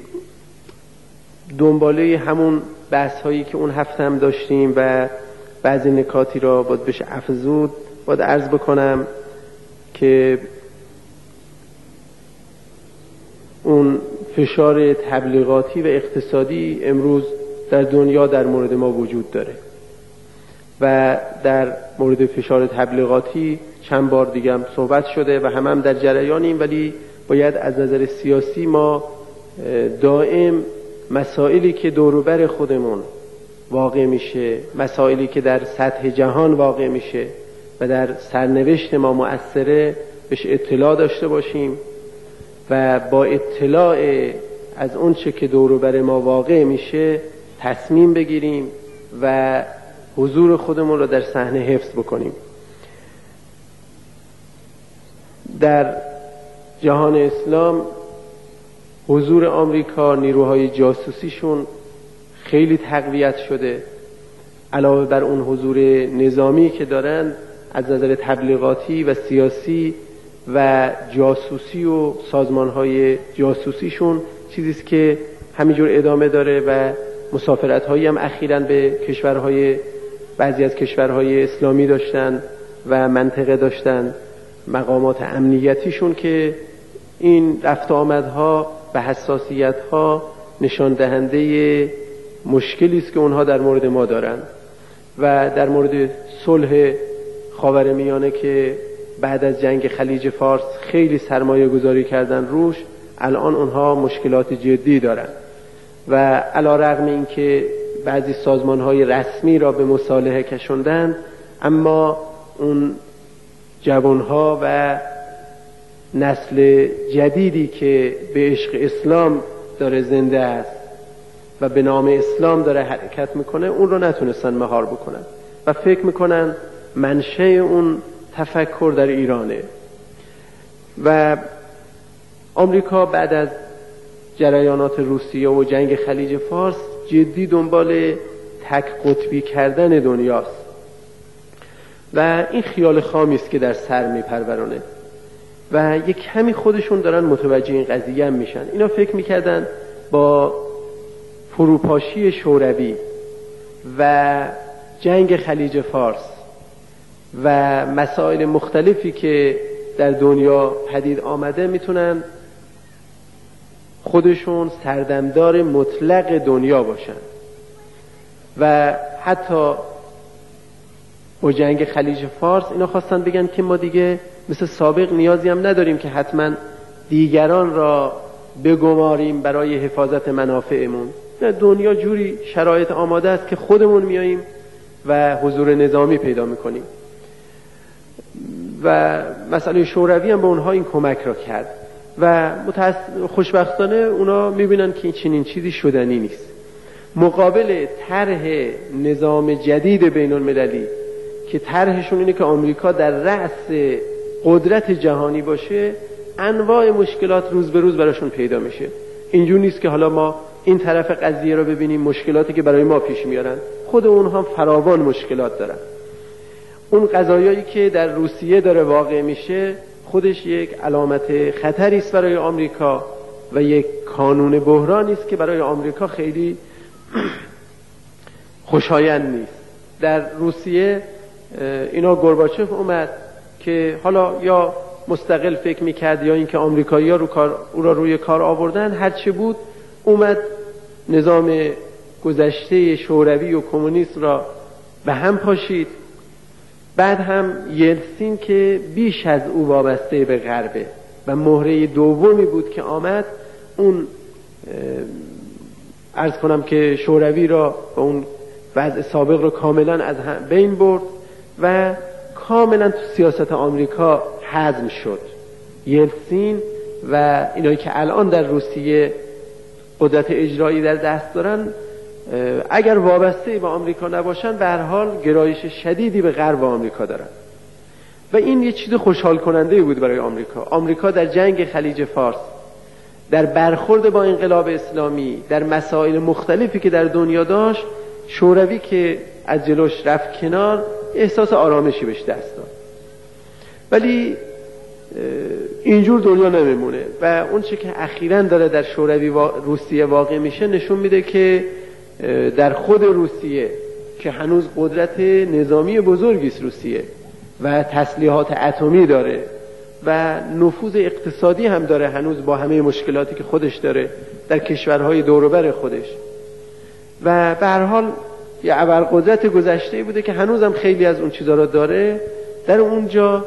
دنباله همون بحث هایی که اون هفته هم داشتیم و بعضی نکاتی را باید بشه افزود باید عرض بکنم که اون فشار تبلیغاتی و اقتصادی امروز در دنیا در مورد ما وجود داره و در مورد فشار تبلیغاتی چند بار دیگه هم صحبت شده و هم هم در جریانیم، ولی باید از نظر سیاسی ما دائم مسائلی که دوروبر خودمون واقع میشه، مسائلی که در سطح جهان واقع میشه و در سرنوشت ما مؤثره بهش اطلاع داشته باشیم و با اطلاع از اون چه که دوروبر ما واقع میشه تصمیم بگیریم و حضور خودمون رو در صحنه حفظ بکنیم. در جهان اسلام حضور آمریکا، نیروهای جاسوسیشون خیلی تقویت شده. علاوه بر اون حضور نظامی که دارن، از نظر تبلیغاتی و سیاسی و جاسوسی و سازمانهای جاسوسیشون چیزیست که همینجور ادامه داره و مسافرت‌هایی هم اخیراً به کشورهای بعضی از کشورهای اسلامی داشتن و منطقه داشتن. مقامات امنیتیشون که این رفت آمدها و حساسیت‌ها نشان دهنده مشکلی است که اونها در مورد ما دارن و در مورد صلح خاورمیانه که بعد از جنگ خلیج فارس خیلی سرمایه گذاری کردن روش، الان اونها مشکلات جدی دارن و علی رغم این که بعضی سازمان‌های رسمی را به مصالحه کشوندن، اما اون جوانها و نسل جدیدی که به عشق اسلام داره زنده است و به نام اسلام داره حرکت میکنه اون رو نتونستن مهار بکنن و فکر میکنن منشأ اون تفکر در ایرانه. و آمریکا بعد از جریانات روسیه و جنگ خلیج فارس جدی دنبال تک قطبی کردن دنیاست و این خیال خامی است که در سر میپرورونه و یک کمی خودشون دارن متوجه این قضیه هم میشن. اینا فکر میکردن با فروپاشی شوروی و جنگ خلیج فارس و مسائل مختلفی که در دنیا پدید آمده میتونن خودشون سردمدار مطلق دنیا باشن و حتی با جنگ خلیج فارس اینا خواستن بگن که ما دیگه مثل سابق نیازی هم نداریم که حتما دیگران را بگماریم برای حفاظت منافعمون. دنیا جوری شرایط آماده است که خودمون میاییم و حضور نظامی پیدا میکنیم و مسئله شوروی هم به اونها این کمک را کرد و خوشبختانه اونا میبینن که این چنین چیزی شدنی نیست. مقابل طرح نظام جدید بین المللی که طرحشون اینه که آمریکا در رأس قدرت جهانی باشه، انواع مشکلات روز به روز براشون پیدا میشه. اینجور نیست که حالا ما این طرف قضیه رو ببینیم مشکلاتی که برای ما پیش میارن، خود اونها فراوان مشکلات دارن. اون قضایایی که در روسیه داره واقع میشه خودش یک علامت خطری است برای آمریکا و یک کانون بحرانی است که برای آمریکا خیلی خوشایند نیست. در روسیه اینا گورباچف اومد که حالا یا مستقل فکر میکرد یا اینکه آمریکایی‌ها رو کار او را روی کار آوردن، هر چه بود اومد نظام گذشته شوروی و کمونیسم را به هم پاشید. بعد هم یلتسین که بیش از او وابسته به غربه و مهره دومی بود که آمد، اون عرض کنم که شوروی را و اون وضع سابق را کاملا از بین برد و کاملا تو سیاست آمریکا حزم شد. یلتسین و اینایی که الان در روسیه قدرت اجرایی در دست دارن اگر وابسته به آمریکا نباشن به هر حال گرایش شدیدی به غرب آمریکا دارن و این یه چیز خوشحال کننده بود برای آمریکا. آمریکا در جنگ خلیج فارس، در برخورد با انقلاب اسلامی، در مسائل مختلفی که در دنیا داشت، شوروی که از جلوش رفت کنار، احساس آرامشی بهش دست داد. ولی اینجور دنیا نمیمونه و اون چه که اخیراً داره در شوروی و روسیه واقع میشه نشون میده که در خود روسیه که هنوز قدرت نظامی بزرگی است روسیه و تسلیحات اتمی داره و نفوذ اقتصادی هم داره هنوز با همه مشکلاتی که خودش داره در کشورهای دور و بر خودش و به هر حال یه ابرقدرت گذشته بوده که هنوز هم خیلی از اون چیزا رو داره. در اونجا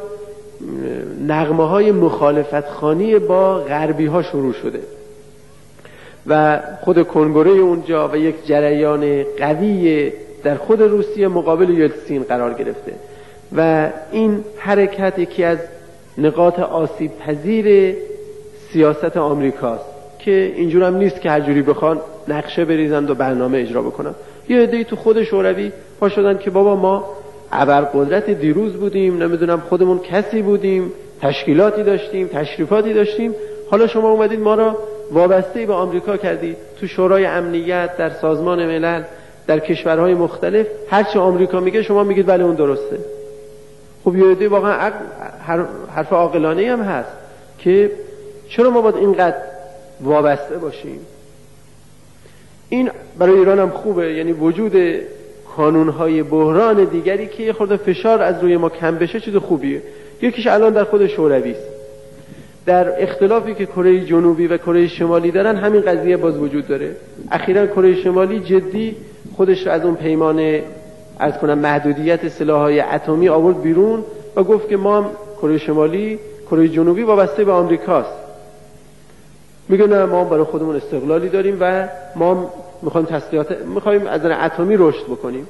نغمه های مخالفت خوانی با غربی ها شروع شده و خود کنگره اونجا و یک جریان قوی در خود روسیه مقابل یلتسین قرار گرفته و این حرکت یکی از نقاط آسیب پذیر سیاست آمریکاست که اینجور هم نیست که هر جوری بخوان نقشه بریزند و برنامه اجرا بکنن. یه عده‌ای تو خود شوروی پا شدن که بابا ما ابرقدرت دیروز بودیم، نمیدونم خودمون کسی بودیم، تشکیلاتی داشتیم، تشریفاتی داشتیم، حالا شما اومدید ما را وابسته به آمریکا کردید. تو شورای امنیت، در سازمان ملل، در کشورهای مختلف هرچه آمریکا میگه شما میگید بله اون درسته. خب یه عده واقعا حرف عاقلانه هم هست که چرا ما باید اینقدر وابسته باشیم. این برای ایران هم خوبه، یعنی وجود کانونهای بحران دیگری که یه خورده فشار از روی ما کم بشه چیز خوبیه. یکیش الان در خود شوروی است. در اختلافی که کره جنوبی و کره شمالی دارن همین قضیه باز وجود داره. اخیراً کره شمالی جدی خودش رو از اون پیمان از کنم محدودیت سلاح‌های اتمی آورد بیرون و گفت که ما هم کره شمالی، کره جنوبی وابسته به آمریکاست. میگه نه ما هم برای خودمون استقلالی داریم و ما میخوایم تسلیحات میخوایم از نظر اتمی رشد بکنیم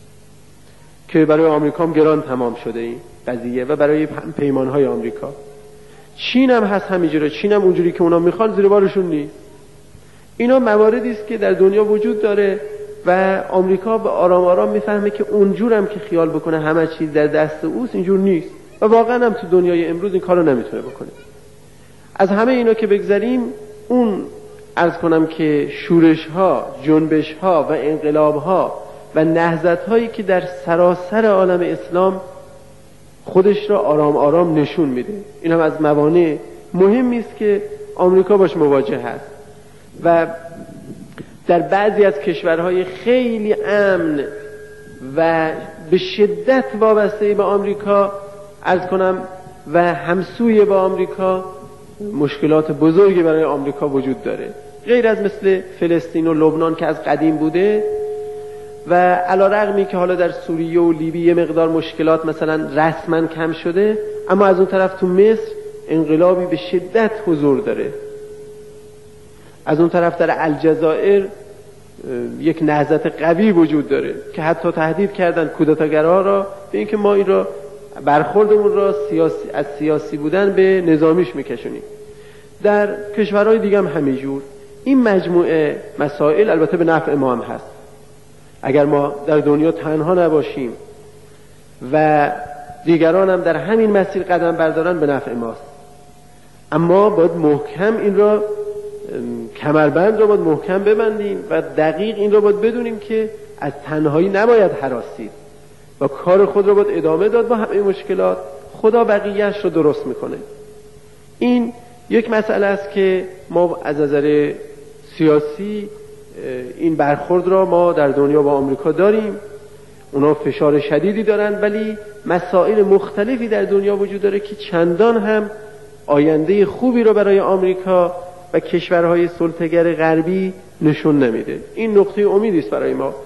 که برای آمریکا هم گران تمام شده این قضیه و برای پیمانهای آمریکا. چین هم هست همینجوره، چین هم اونجوری که اونا میخوان زیر بارشون نیست. اینا مواردی است که در دنیا وجود داره و آمریکا به آرام آرام میفهمه که اونجور هم که خیال بکنه همه چیز در دست اوست اینجور نیست و واقعا هم تو دنیای امروز این کارو نمیتونه بکنه. از همه اینا که بگذریم، اون عرض کنم که شورش ها، جنبش ها و انقلاب ها و نهضت هایی که در سراسر عالم اسلام خودش را آرام آرام نشون میده، این هم از موانع مهمی است که آمریکا باش مواجه هست و در بعضی از کشورهای خیلی امن و به شدت وابسته به آمریکا عرض کنم و همسوی با آمریکا، مشکلات بزرگی برای آمریکا وجود داره، غیر از مثل فلسطین و لبنان که از قدیم بوده و علی رغمی که حالا در سوریه و لیبی یه مقدار مشکلات مثلا رسما کم شده، اما از اون طرف تو مصر انقلابی به شدت حضور داره. از اون طرف در الجزایر یک نهضت قوی وجود داره که حتی تهدید کردن کودتاگرها را به اینکه ما این را برخوردمون را سیاسی از سیاسی بودن به نظامیش میکشونیم. در کشورهای دیگه هم همینجور. این مجموعه مسائل البته به نفع ما هم هست. اگر ما در دنیا تنها نباشیم و دیگران هم در همین مسیر قدم بردارن به نفع ماست، اما باید محکم این را کمربند را باید محکم ببندیم و دقیق این را باید بدونیم که از تنهایی نباید هراسید و کار خود را باید ادامه داد با همه مشکلات. خدا بقیه‌اش رو درست میکنه. این یک مسئله است که ما از نظر سیاسی این برخورد را ما در دنیا با آمریکا داریم. اونا فشار شدیدی دارن، ولی مسائل مختلفی در دنیا وجود داره که چندان هم آینده خوبی رو برای آمریکا و کشورهای سلطه‌گر غربی نشون نمیده. این نقطه امیدی است برای ما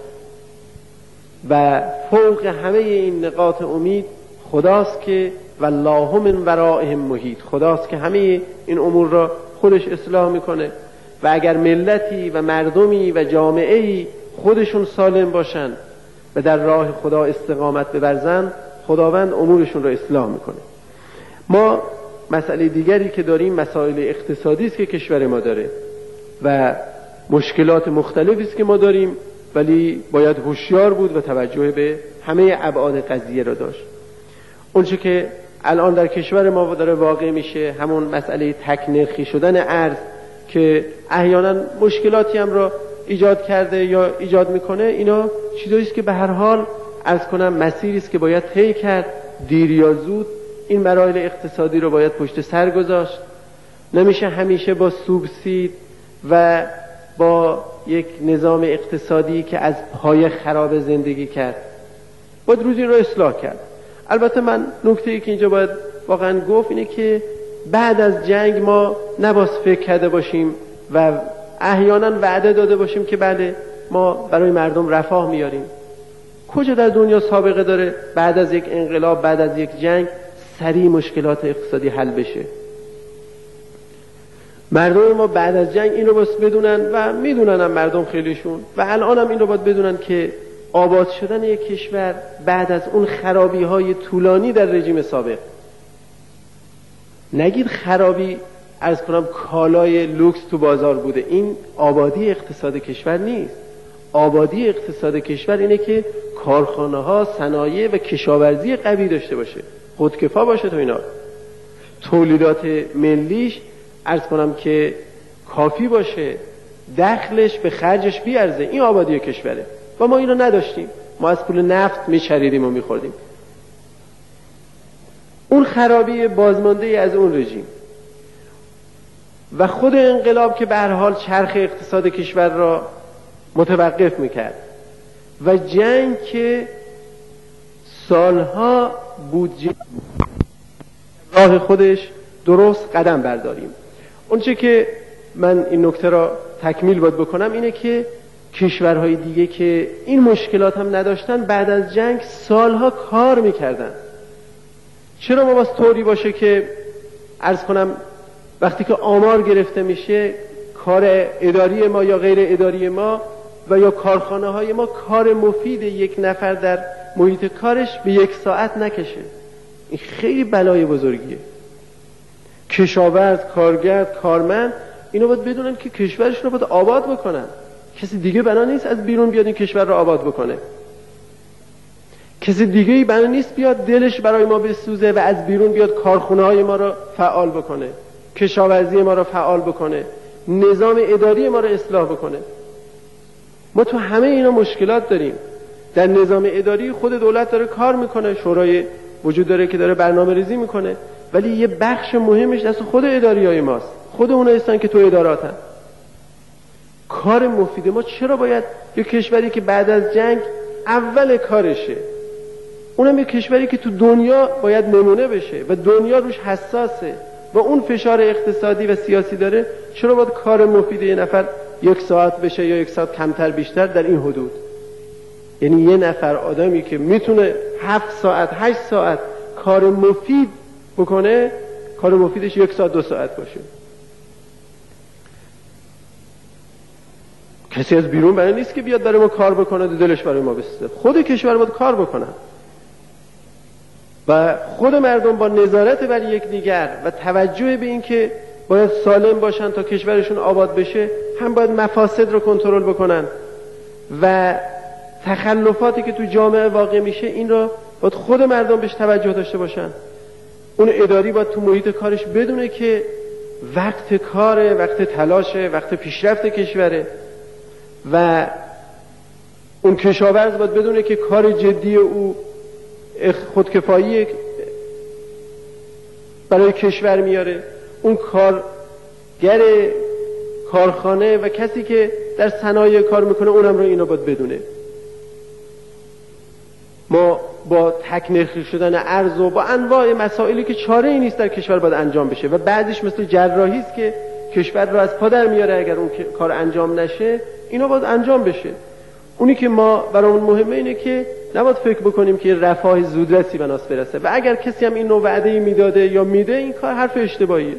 و فوق همه این نقاط امید خداست که والله من ورائهم محیط، خداست که همه این امور را خودش اصلاح میکنه و اگر ملتی و مردمی و جامعه‌ای خودشون سالم باشن و در راه خدا استقامت بورزن، خداوند امورشون را اصلاح میکنه. ما مسئله دیگری که داریم مسائل اقتصادی است که کشور ما داره و مشکلات مختلفی است که ما داریم، ولی باید هوشیار بود و توجه به همه ابعاد قضیه را داشت. اونچه که الان در کشور ما داره واقع میشه همون مسئله تکنرخی شدن ارز که احیانا مشکلاتی هم را ایجاد کرده یا ایجاد میکنه. اینا چیزایی است که به هر حال عرض کنم مسیری است که باید طی کرد. دیر یا زود این مراحل اقتصادی رو باید پشت سر گذاشت. نمیشه همیشه با سوبسید و با یک نظام اقتصادی که از پای خراب زندگی کرد. باید روزی رو اصلاح کرد. البته من نکته‌ای که اینجا باید واقعا گفت اینه که بعد از جنگ ما نباید فکر کرده باشیم و احیانا وعده داده باشیم که بله ما برای مردم رفاه میاریم. کجا در دنیا سابقه داره بعد از یک انقلاب، بعد از یک جنگ سریع مشکلات اقتصادی حل بشه؟ مردم ما بعد از جنگ این رو باید بدونن و میدونن هم مردم خیلیشون و الان هم این رو باید بدونن که آباد شدن یک کشور بعد از اون خرابی های طولانی در رژیم سابق، نگید خرابی عرض کنم کالای لوکس تو بازار بوده، این آبادی اقتصاد کشور نیست. آبادی اقتصاد کشور اینه که کارخانه ها، صنایع و کشاورزی قوی داشته باشه، خودکفا باشه تو اینا، تولیدات ملیش عرض کنم که کافی باشه، دخلش به خرجش بیارزه. این آبادی کشوره و ما اینو نداشتیم. ما از پول نفت میچریدیم و میخوردیم. اون خرابی بازمانده از اون رژیم و خود انقلاب که به هر حال چرخ اقتصاد کشور را متوقف میکرد و جنگ که سالها بودجه راه خودش درست قدم برداریم. اونچه که من این نکته را تکمیل باید بکنم اینه که کشورهای دیگه که این مشکلات هم نداشتن بعد از جنگ سالها کار میکردن. چرا ما باز طوری باشه که عرض کنم وقتی که آمار گرفته میشه کار اداری ما یا غیر اداری ما و یا کارخانه های ما کار مفید یک نفر در محیط کارش به یک ساعت نکشه؟ این خیلی بلای بزرگیه. کشاورز، کارگر، کارمند اینو باید بدونن که کشورشون رو باید آباد بکنن. کسی دیگه بنا نیست از بیرون بیاد این کشور رو آباد بکنه. کسی دیگه ای بنا نیست بیاد دلش برای ما بسوزه و از بیرون بیاد کارخونه های ما رو فعال بکنه، کشاورزی ما رو فعال بکنه، نظام اداری ما رو اصلاح بکنه. ما تو همه اینا مشکلات داریم. در نظام اداری خود دولت داره کار میکنه، شورای وجود داره که داره برنامه ریزی میکنه، ولی یه بخش مهمش دست خود اداری های ماست. خود اونا هستن که تو اداراتن. کار مفید ما چرا باید یک کشوری که بعد از جنگ اول کارشه. اونم یه کشوری که تو دنیا باید نمونه بشه و دنیا روش حساسه و اون فشار اقتصادی و سیاسی داره. چرا باید کار مفید یه نفر یک ساعت بشه یا یک ساعت کمتر بیشتر در این حدود؟ یعنی یه نفر آدمی که میتونه هفت ساعت هشت ساعت کار مفید بکنه، کار مفیدش یک ساعت دو ساعت باشه. کسی از بیرون برای نیست که بیاد برای ما کار بکنه و دلش برای ما بسته. خود کشور باید کار بکنن و خود مردم با نظارت بر یکدیگر و توجه به این که باید سالم باشن تا کشورشون آباد بشه، هم باید مفاسد رو کنترل بکنن و تخلفاتی که تو جامعه واقع میشه این رو باید خود مردم بهش توجه داشته باشن. اون اداری باید تو محیط کارش بدونه که وقت کاره، وقت تلاشه، وقت پیشرفت کشوره و اون کشاورز باید بدونه که کار جدی او خودکفایی برای کشور میاره. اون کارگر کارخانه و کسی که در صنایع کار میکنه اونم رو اینو باید بدونه. ما با تکنرخی شدن ارز و با انواع مسائلی که چاره ای نیست در کشور باید انجام بشه و بعدش مثل جراحی است که کشور رو از پا در میاره اگر اون کار انجام نشه، اینا باید انجام بشه. اونی که ما برامون مهمه اینه که نباید فکر بکنیم که رفاه زودرسی به ناس برسه و اگر کسی هم این نوع وعده‌ای میداده یا میده، این کار حرف اشتباهیه.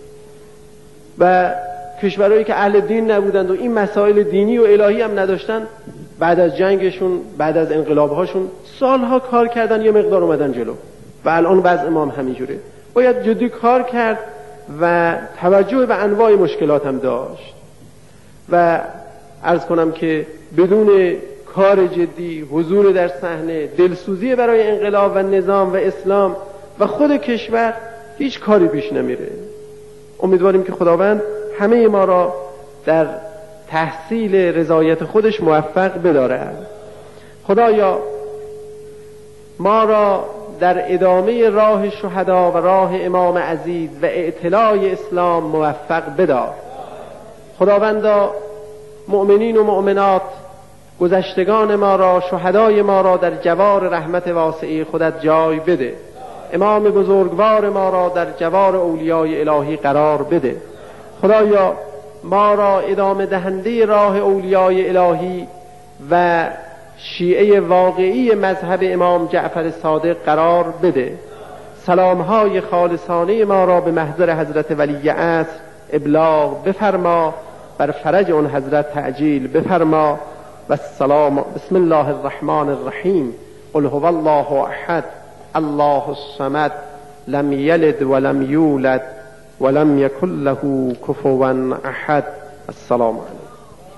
و کشورهایی که اهل دین نبودند و این مسائل دینی و الهی هم نداشتن، بعد از جنگشون، بعد از انقلابهاشون سالها کار کردن، یه مقدار اومدن جلو و الان وضع ما هم همینجوره. باید جدی کار کرد و توجه به انواع مشکلات هم داشت و عرض کنم که بدون کار جدی، حضور در صحنه، دلسوزی برای انقلاب و نظام و اسلام و خود کشور، هیچ کاری پیش نمیره. امیدواریم که خداوند همه ما را در تحصیل رضایت خودش موفق بدارد. خدایا ما را در ادامه راه شهدا و راه امام عزیز و اعتلاء اسلام موفق بدار. خداوندا مؤمنین و مؤمنات گذشتگان ما را، شهدای ما را در جوار رحمت واسعی خودت جای بده. امام بزرگوار ما را در جوار اولیای الهی قرار بده. خدایا ما را ادامه دهنده راه اولیای الهی و شیعه واقعی مذهب امام جعفر صادق قرار بده. سلامهای خالصانه ما را به محضر حضرت ولی عصر ابلاغ بفرما، بر فرج اون حضرت تعجیل بفرما. و السلام. بسم الله الرحمن الرحیم. قل هو الله احد الله الصمد لم یلد ولم یولد ولم یکن له کفوا احد. السلام علیکم.